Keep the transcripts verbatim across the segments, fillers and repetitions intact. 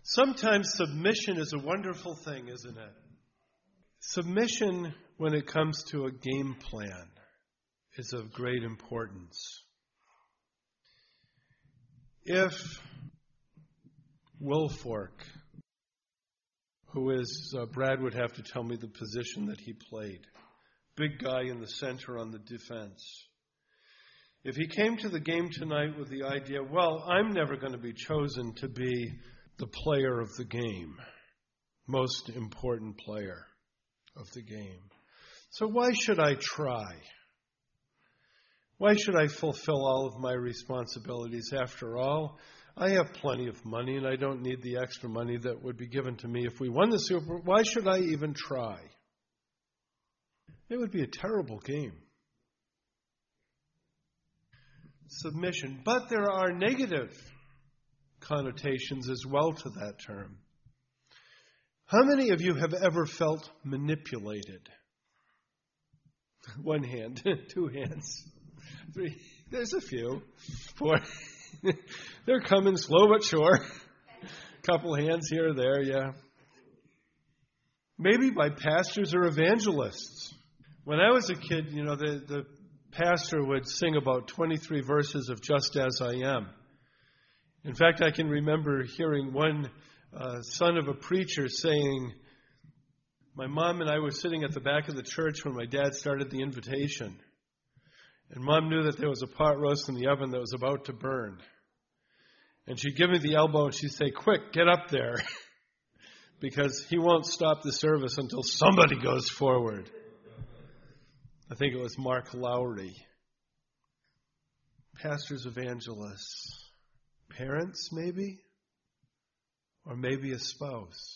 Sometimes submission is a wonderful thing, isn't it? Submission, when it comes to a game plan, is of great importance. If Wilfork, who is, uh, Brad would have to tell me the position that he played, big guy in the center on the defense, if he came to the game tonight with the idea, well, I'm never going to be chosen to be the player of the game, most important player of the game, so why should I try? Why should I fulfill all of my responsibilities? After all, I have plenty of money and I don't need the extra money that would be given to me if we won the Super Bowl. Why should I even try? It would be a terrible game. Submission. But there are negative connotations as well to that term. How many of you have ever felt manipulated? One hand, two hands, three. There's a few. Four. They're coming slow but sure. Couple hands here or there, yeah. Maybe by pastors or evangelists. When I was a kid, you know, the, the pastor would sing about twenty-three verses of Just As I Am. In fact, I can remember hearing one uh, son of a preacher saying, my mom and I were sitting at the back of the church when my dad started the invitation. And Mom knew that there was a pot roast in the oven that was about to burn. And she'd give me the elbow and she'd say, quick, get up there. Because he won't stop the service until somebody goes forward. I think it was Mark Lowry. Pastors, evangelists, parents maybe, or maybe a spouse.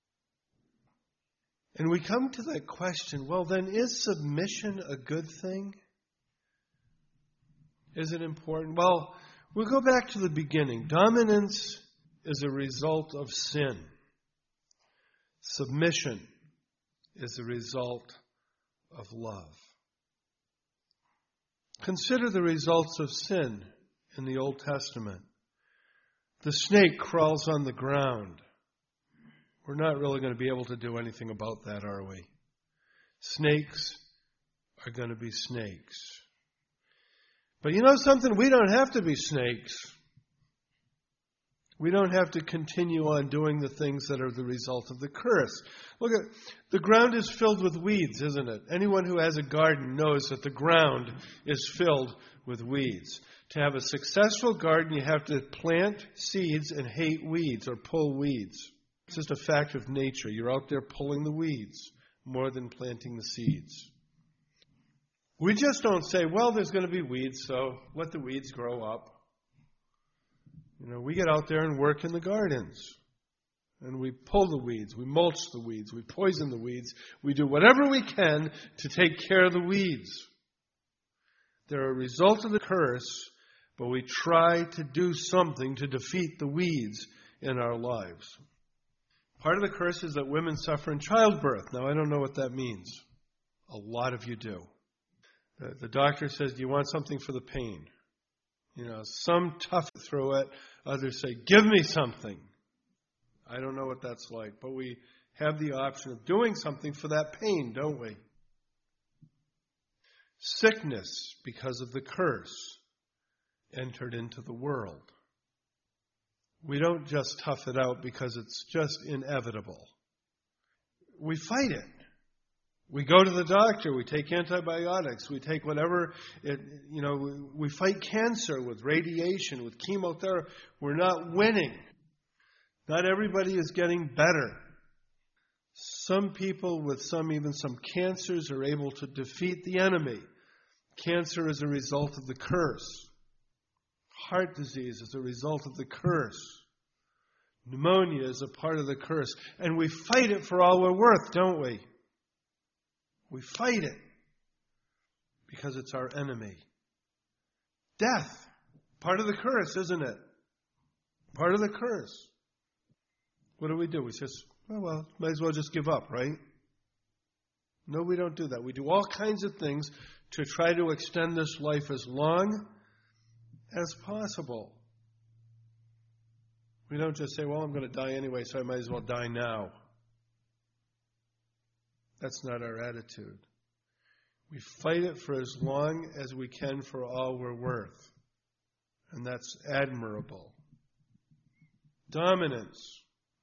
And we come to that question, well then, is submission a good thing? Is it important? Well, we'll go back to the beginning. Dominance is a result of sin. Submission is a result of love. Consider the results of sin in the Old Testament. The snake crawls on the ground. We're not really going to be able to do anything about that, are we? Snakes are going to be snakes. But you know something? We don't have to be snakes. We don't have to continue on doing the things that are the result of the curse. Look at, the ground is filled with weeds, isn't it? Anyone who has a garden knows that the ground is filled with weeds. To have a successful garden, you have to plant seeds and hate weeds or pull weeds. It's just a fact of nature. You're out there pulling the weeds more than planting the seeds. We just don't say, well, there's going to be weeds, so let the weeds grow up. You know, we get out there and work in the gardens. And we pull the weeds, we mulch the weeds, we poison the weeds. We do whatever we can to take care of the weeds. They're a result of the curse, but we try to do something to defeat the weeds in our lives. Part of the curse is that women suffer in childbirth. Now, I don't know what that means. A lot of you do. The, the doctor says, do you want something for the pain? You know, some tough throw it. Others say, give me something. I don't know what that's like, but we have the option of doing something for that pain, don't we? Sickness, because of the curse, entered into the world. We don't just tough it out because it's just inevitable. We fight it. We go to the doctor, we take antibiotics, we take whatever, it, you know, we, we fight cancer with radiation, with chemotherapy. We're not winning. Not everybody is getting better. Some people with some, even some cancers, are able to defeat the enemy. Cancer is a result of the curse. Heart disease is a result of the curse. Pneumonia is a part of the curse. And we fight it for all we're worth, don't we? We fight it because it's our enemy. Death, part of the curse, isn't it? Part of the curse. What do we do? We say, oh, well, might as well just give up, right? No, we don't do that. We do all kinds of things to try to extend this life as long as possible. We don't just say, well, I'm going to die anyway, so I might as well die now. That's not our attitude. We fight it for as long as we can for all we're worth. And that's admirable. Dominance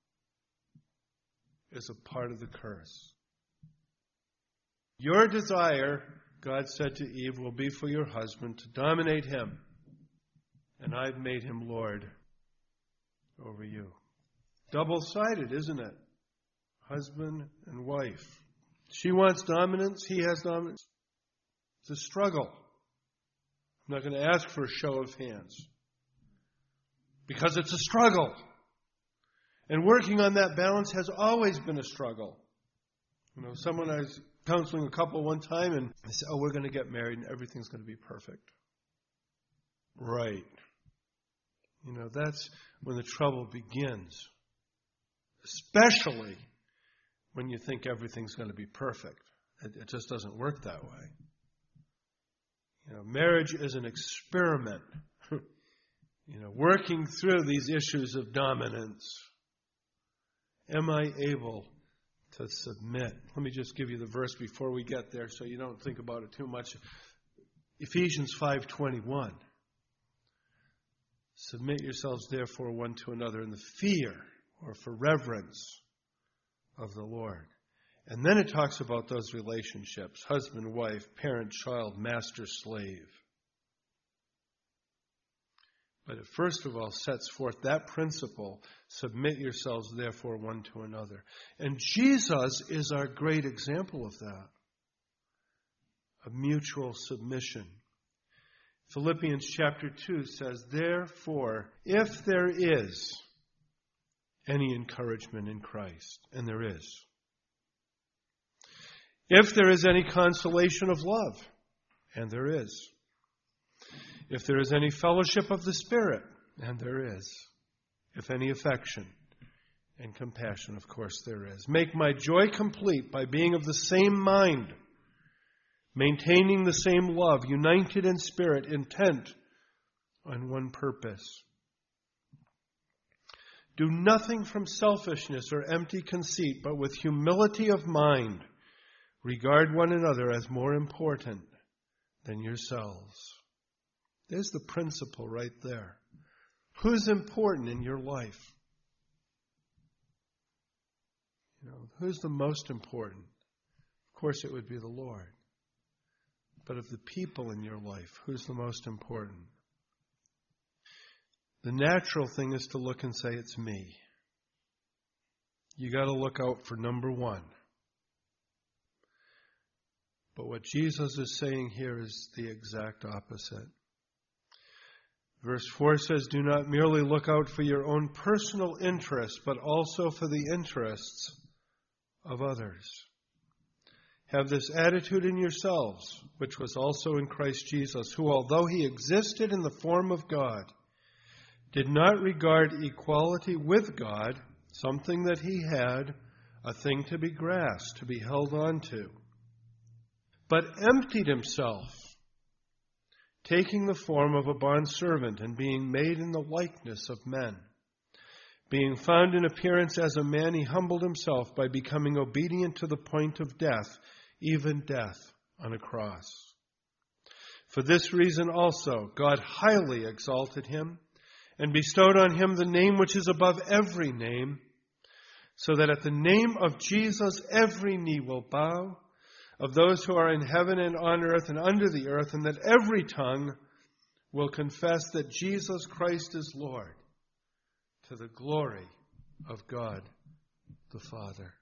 is a part of the curse. Your desire, God said to Eve, will be for your husband to dominate him. And I've made him Lord over you. Double-sided, isn't it? Husband and wife. She wants dominance, he has dominance. It's a struggle. I'm not going to ask for a show of hands. Because it's a struggle. And working on that balance has always been a struggle. You know, someone I was counseling a couple one time, and I said, oh, we're going to get married and everything's going to be perfect. Right. You know, that's when the trouble begins. Especially when you think everything's going to be perfect. It, it just doesn't work that way. You know, marriage is an experiment. You know, working through these issues of dominance. Am I able to submit? Let me just give you the verse before we get there so you don't think about it too much. Ephesians five twenty-one. Submit yourselves therefore one to another in the fear or for reverence of the Lord. And then it talks about those relationships, husband, wife, parent, child, master, slave. But it first of all sets forth that principle, submit yourselves therefore one to another. And Jesus is our great example of that, of mutual submission. Philippians chapter two says, therefore, if there is any encouragement in Christ, and there is, if there is any consolation of love, and there is, if there is any fellowship of the Spirit, and there is, if any affection and compassion, of course there is. Make my joy complete by being of the same mind, maintaining the same love, united in spirit, intent on one purpose. Do nothing from selfishness or empty conceit, but with humility of mind, regard one another as more important than yourselves. There's the principle right there. Who's important in your life? You know, who's the most important? Of course, it would be the Lord. But of the people in your life, who's the most important? The natural thing is to look and say, it's me. You got to look out for number one. But what Jesus is saying here is the exact opposite. Verse four says, do not merely look out for your own personal interests, but also for the interests of others. Have this attitude in yourselves, which was also in Christ Jesus, who, although he existed in the form of God, did not regard equality with God, something that he had, a thing to be grasped, to be held on to, but emptied himself, taking the form of a bondservant and being made in the likeness of men. Being found in appearance as a man, he humbled himself by becoming obedient to the point of death, even death on a cross. For this reason also, God highly exalted him and bestowed on him the name which is above every name, so that at the name of Jesus every knee will bow, of those who are in heaven and on earth and under the earth, and that every tongue will confess that Jesus Christ is Lord, to the glory of God the Father.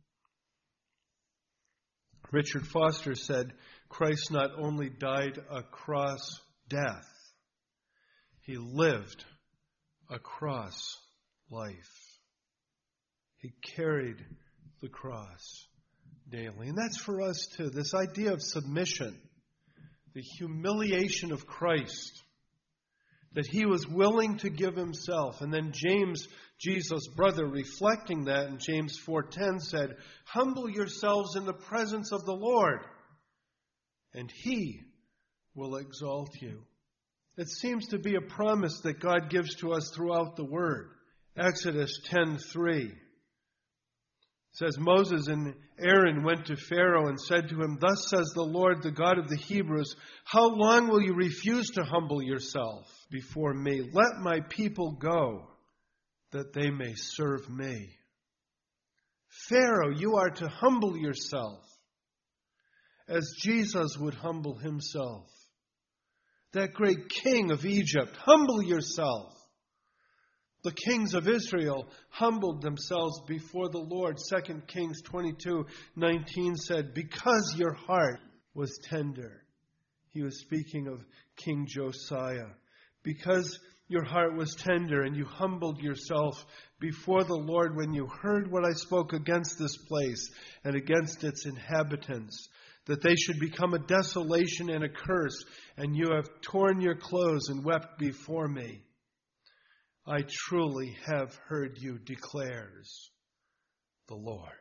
Richard Foster said, Christ not only died a cross death, he lived a cross life. He carried the cross daily. And that's for us too. This idea of submission, the humiliation of Christ, that he was willing to give himself. And then James, Jesus' brother, reflecting that in James four ten said, humble yourselves in the presence of the Lord, and he will exalt you. It seems to be a promise that God gives to us throughout the Word. Exodus ten three says, Moses and Aaron went to Pharaoh and said to him, Thus says the Lord, the God of the Hebrews, how long will you refuse to humble yourself before me? Let my people go, that they may serve me. Pharaoh, you are to humble yourself as Jesus would humble himself. That great king of Egypt, humble yourself. The kings of Israel humbled themselves before the Lord. Second Kings twenty-two nineteen said, because your heart was tender. He was speaking of King Josiah. Because your heart was tender and you humbled yourself before the Lord when you heard what I spoke against this place and against its inhabitants, that they should become a desolation and a curse, and you have torn your clothes and wept before me. I truly have heard you, declares the Lord.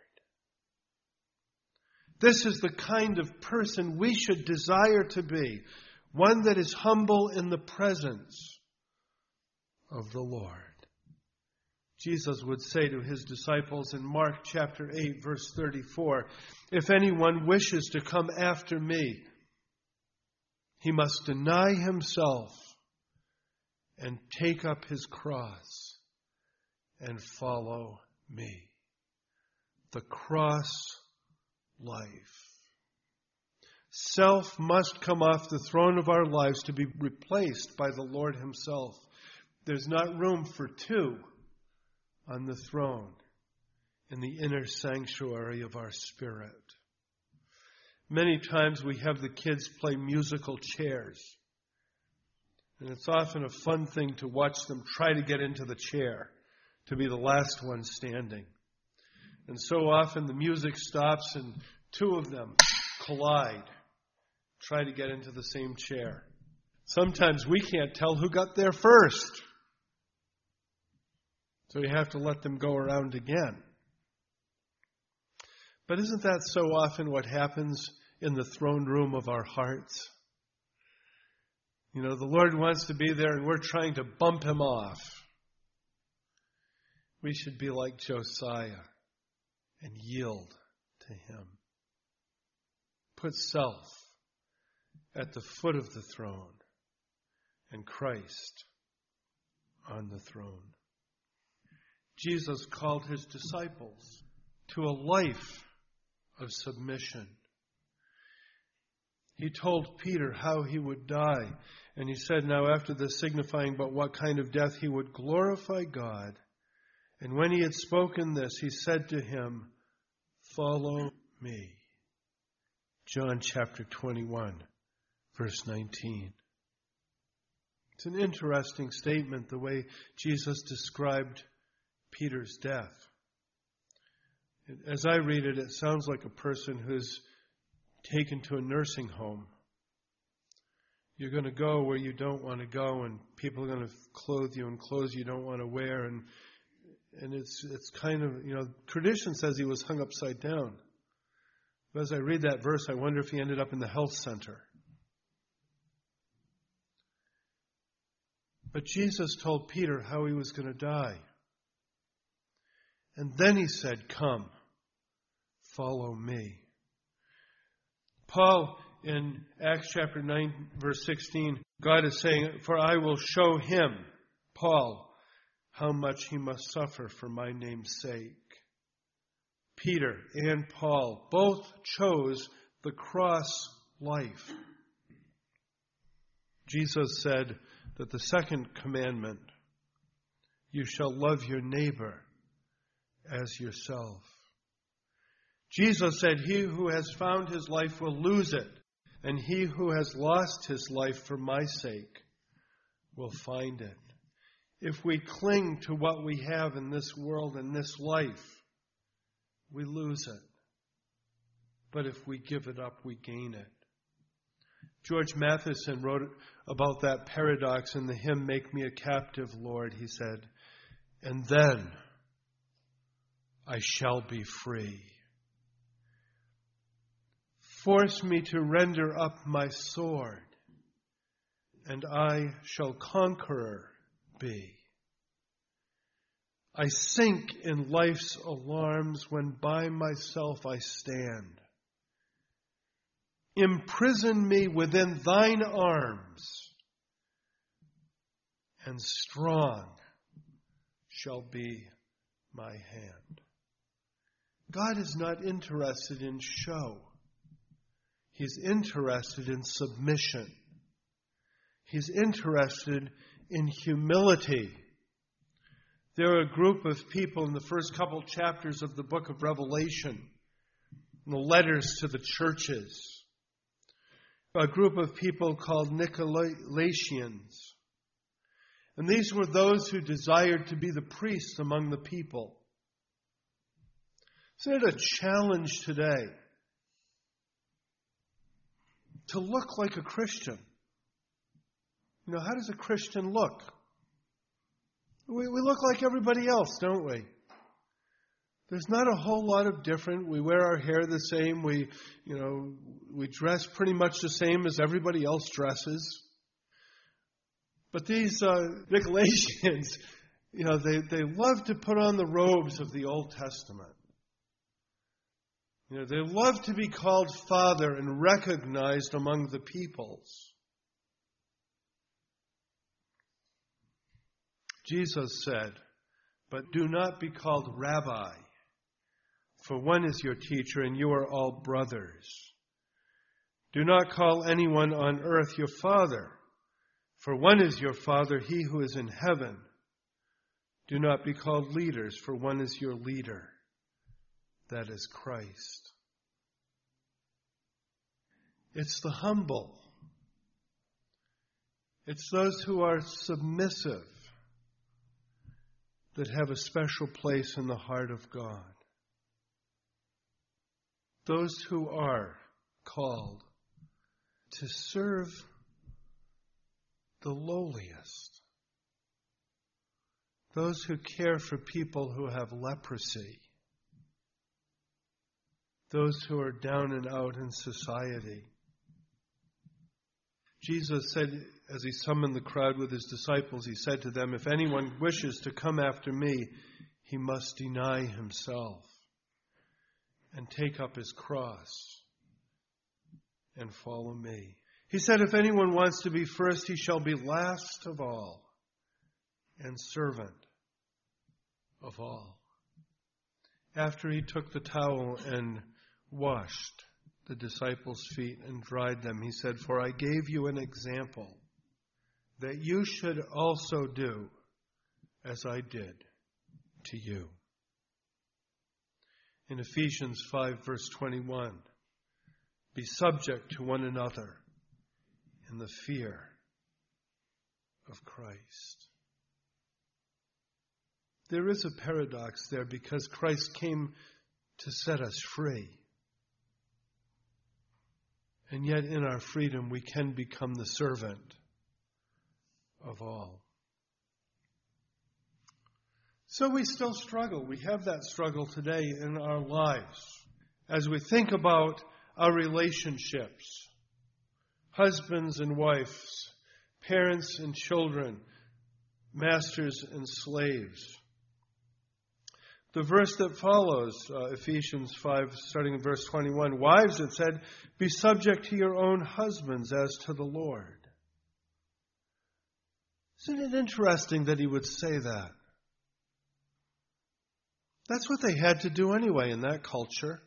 This is the kind of person we should desire to be, one that is humble in the presence of the Lord. Jesus would say to his disciples in Mark chapter eight, verse thirty-four, if anyone wishes to come after me, he must deny himself and take up his cross and follow me. The cross life. Self must come off the throne of our lives to be replaced by the Lord himself. There's not room for two on the throne in the inner sanctuary of our spirit. Many times we have the kids play musical chairs. And it's often a fun thing to watch them try to get into the chair, to be the last one standing. And so often the music stops and two of them collide, try to get into the same chair. Sometimes we can't tell who got there first. So you have to let them go around again. But isn't that so often what happens in the throne room of our hearts? You know, the Lord wants to be there and we're trying to bump him off. We should be like Josiah and yield to him. Put self at the foot of the throne and Christ on the throne. Jesus called his disciples to a life of submission. He told Peter how he would die. And he said, now after this, signifying but what kind of death he would glorify God. And when he had spoken this, he said to him, follow me. John chapter twenty-one, verse nineteen. It's an interesting statement, the way Jesus described Peter's death. As I read it, it sounds like a person who's taken to a nursing home. You're going to go where you don't want to go, and people are going to clothe you in clothes you don't want to wear, and and it's it's kind of, you know, tradition says he was hung upside down. But as I read that verse, I wonder if he ended up in the health center. But Jesus told Peter how he was going to die. And then he said, come, follow me. Paul, in Acts chapter nine, verse sixteen, God is saying, for I will show him, Paul, how much he must suffer for my name's sake. Peter and Paul both chose the cross life. Jesus said that the second commandment, you shall love your neighbor as yourself. Jesus said, he who has found his life will lose it, and he who has lost his life for my sake will find it. If we cling to what we have in this world and this life, we lose it. But if we give it up, we gain it. George Matheson wrote about that paradox in the hymn, Make Me a Captive, Lord. He said, and then I shall be free. Force me to render up my sword, and I shall conqueror be. I sink in life's alarms when by myself I stand. Imprison me within thine arms, and strong shall be my hand. God is not interested in show. He's interested in submission. He's interested in humility. There are a group of people in the first couple chapters of the book of Revelation, in the letters to the churches, a group of people called Nicolaitans. And these were those who desired to be the priests among the people. Isn't it a challenge today to look like a Christian? You know, how does a Christian look? We, we look like everybody else, don't we? There's not a whole lot of different. We wear our hair the same. We, you know, we dress pretty much the same as everybody else dresses. But these uh, Nicolaitans, you know, they, they love to put on the robes of the Old Testament. You know, they love to be called Father and recognized among the peoples. Jesus said, "But do not be called Rabbi, for one is your teacher, and you are all brothers. Do not call anyone on earth your father, for one is your Father, he who is in heaven. Do not be called leaders, for one is your leader, that is Christ." It's the humble. It's those who are submissive that have a special place in the heart of God. Those who are called to serve the lowliest. Those who care for people who have leprosy. Those who are down and out in society. Jesus said, as he summoned the crowd with his disciples, he said to them, "If anyone wishes to come after me, he must deny himself and take up his cross and follow me." He said, "If anyone wants to be first, he shall be last of all and servant of all." After he took the towel and washed the disciples' feet and dried them, he said, "For I gave you an example that you should also do as I did to you." In Ephesians five, verse twenty-one, "Be subject to one another in the fear of Christ." There is a paradox there because Christ came to set us free. And yet in our freedom we can become the servant of all. So we still struggle. We have that struggle today in our lives. As we think about our relationships, husbands and wives, parents and children, masters and slaves. The verse that follows, uh, Ephesians five, starting in verse twenty-one, "Wives," it said, "be subject to your own husbands as to the Lord." Isn't it interesting that he would say that? That's what they had to do anyway in that culture.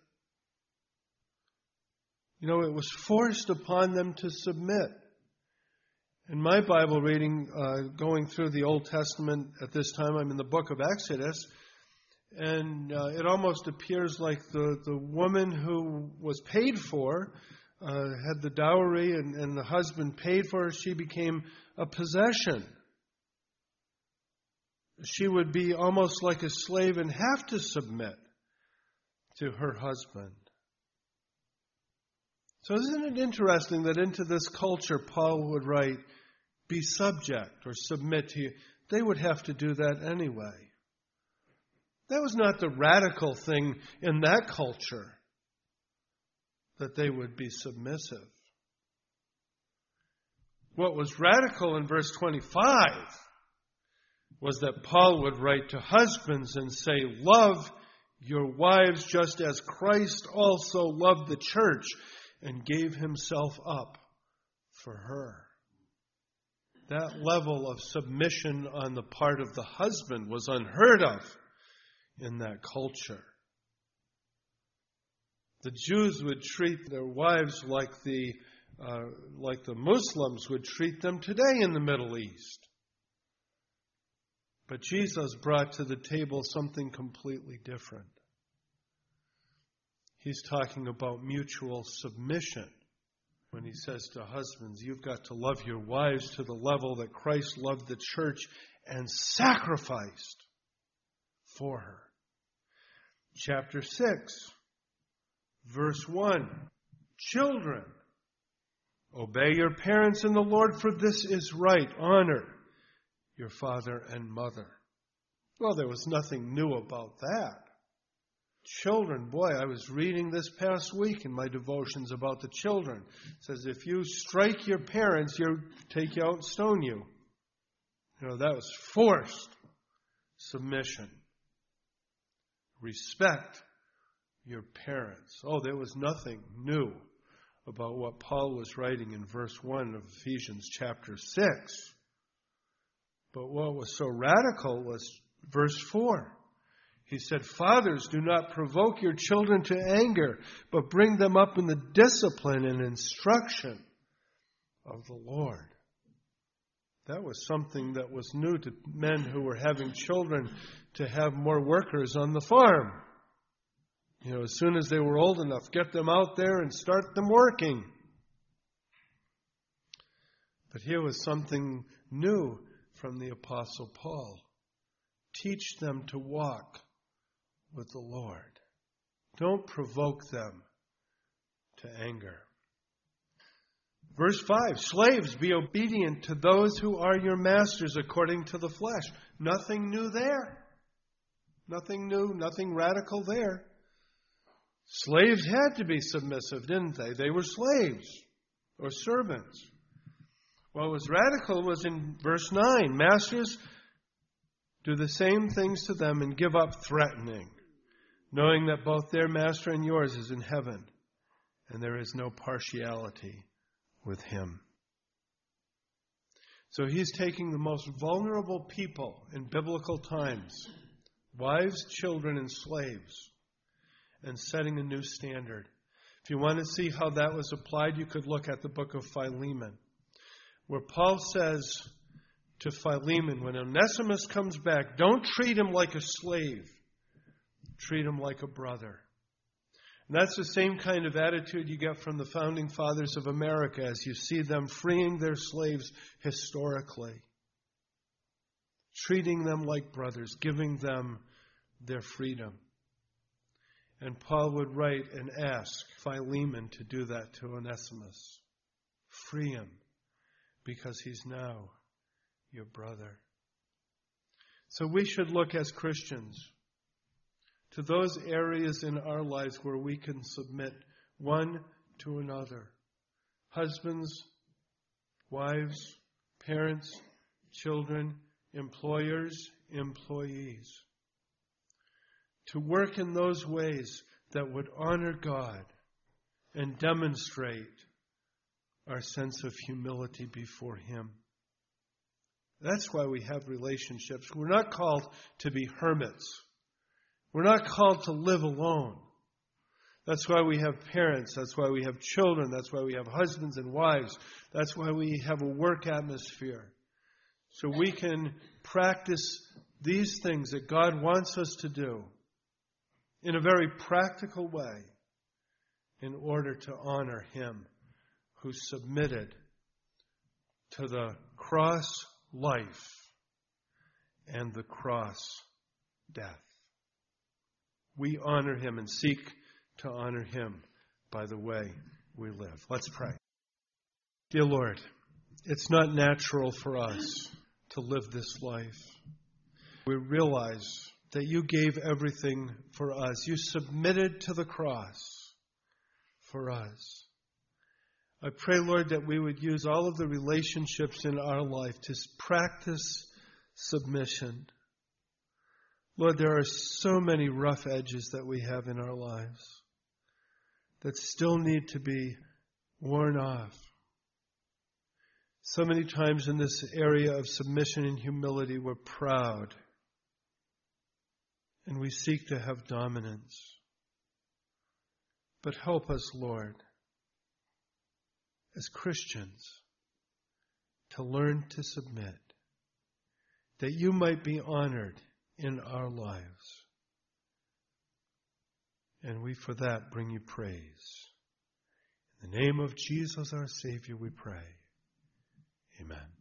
You know, it was forced upon them to submit. In my Bible reading, uh, going through the Old Testament at this time, I'm in the book of Exodus, and uh, it almost appears like the, the woman who was paid for, uh, had the dowry and, and the husband paid for her, she became a possession. She would be almost like a slave and have to submit to her husband. So isn't it interesting that into this culture Paul would write, "Be subject" or "submit to you." They would have to do that anyway. That was not the radical thing in that culture, that they would be submissive. What was radical in verse twenty-five was that Paul would write to husbands and say, love your wives just as Christ also loved the church and gave himself up for her. That level of submission on the part of the husband was unheard of in that culture. The Jews would treat their wives like the uh, like the Muslims would treat them today in the Middle East. But Jesus brought to the table something completely different. He's talking about mutual submission. When he says to husbands, you've got to love your wives to the level that Christ loved the church and sacrificed for her. Chapter six, verse one. Children, obey your parents in the Lord, for this is right. Honor your father and mother. Well, there was nothing new about that. Children, boy, I was reading this past week in my devotions about the children. It says, if you strike your parents, you'll take you out and stone you. You know, that was forced submission. Respect your parents. Oh, there was nothing new about what Paul was writing in verse one of Ephesians chapter six. But what was so radical was verse four. He said, fathers, do not provoke your children to anger, but bring them up in the discipline and instruction of the Lord. That was something that was new to men who were having children, to have more workers on the farm. You know, as soon as they were old enough, get them out there and start them working. But here was something new from the Apostle Paul. Teach them to walk with the Lord. Don't provoke them to anger. Verse five, slaves, be obedient to those who are your masters according to the flesh. Nothing new there. Nothing new, nothing radical there. Slaves had to be submissive, didn't they? They were slaves or servants. What was radical was in verse nine. Masters, do the same things to them and give up threatening, knowing that both their master and yours is in heaven, and there is no partiality with him. So he's taking the most vulnerable people in biblical times, wives, children, and slaves, and setting a new standard. If you want to see how that was applied, you could look at the book of Philemon, where Paul says to Philemon, when Onesimus comes back, don't treat him like a slave. Treat him like a brother. And that's the same kind of attitude you get from the founding fathers of America as you see them freeing their slaves historically. Treating them like brothers, giving them their freedom. And Paul would write and ask Philemon to do that to Onesimus. Free him, because he's now your brother. So we should look as Christians to those areas in our lives where we can submit one to another. Husbands, wives, parents, children, employers, employees. To work in those ways that would honor God and demonstrate our sense of humility before Him. That's why we have relationships. We're not called to be hermits. We're not called to live alone. That's why we have parents. That's why we have children. That's why we have husbands and wives. That's why we have a work atmosphere. So we can practice these things that God wants us to do in a very practical way in order to honor Him who submitted to the cross life and the cross death. We honor Him and seek to honor Him by the way we live. Let's pray. Dear Lord, it's not natural for us to live this life. We realize that You gave everything for us. You submitted to the cross for us. I pray, Lord, that we would use all of the relationships in our life to practice submission. Lord, there are so many rough edges that we have in our lives that still need to be worn off. So many times in this area of submission and humility, we're proud and we seek to have dominance. But help us, Lord, as Christians, to learn to submit, that you might be honored in our lives. And we for that bring you praise. In the name of Jesus our Savior we pray. Amen.